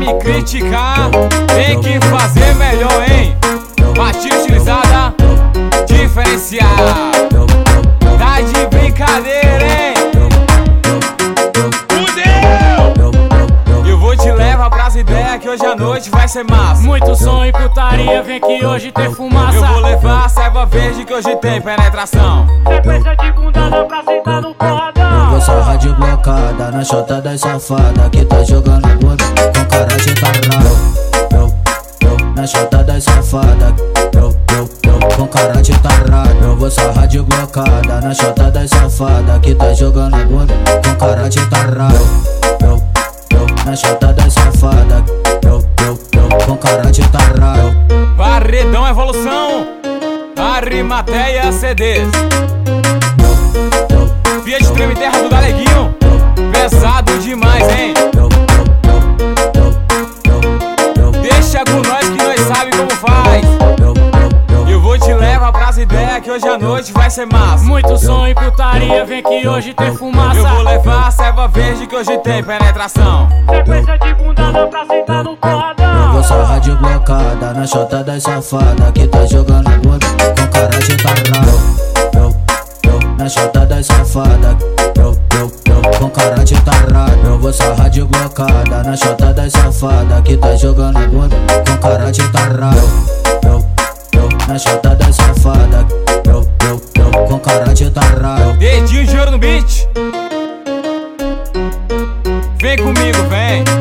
me criticar, tem que fazer melhor, hein? Batida estilizada, diferenciada. Tá de brincadeira, hein? Fudeu! Eu vou te levar pras ideias que hoje à noite vai ser massa. Muito som e putaria, vem que hoje tem fumaça. Eu vou levar a serva verde que hoje tem penetração. Sequência de bundada pra sentar no porradão. Eu vou sarrar de blocada na chota das safada que tá jogando bunda com cara de tarado. Na chota das safada com cara de tarado. Eu vou sarrar de blocada na chota das safada que tá jogando bunda com cara de tarado. Na chota das safada com cara de tarado. Paredão Evolução, Arimateia CDs. Fiat Treme Terra do Galeguinho, pesado demais, hein? Deixa com nós que nós sabe como faz. Eu vou te levar pras ideias que hoje à noite vai ser massa. Muito som e putaria, vem que hoje tem fumaça. Eu vou levar a serva verde que hoje tem penetração. Sequência de bundada pra sentar no porradão. Eu vou sarrar de blocada na chota das safada que tá jogando bunda com cara de tarado. Na chota das safada com cara de tarado. Eu vou sarrar de blocada na chota das safada que tá jogando bunda com cara de tarado. Na chota das safada com cara de tarado. Dedinho de ouro no beat. Vem comigo, vem.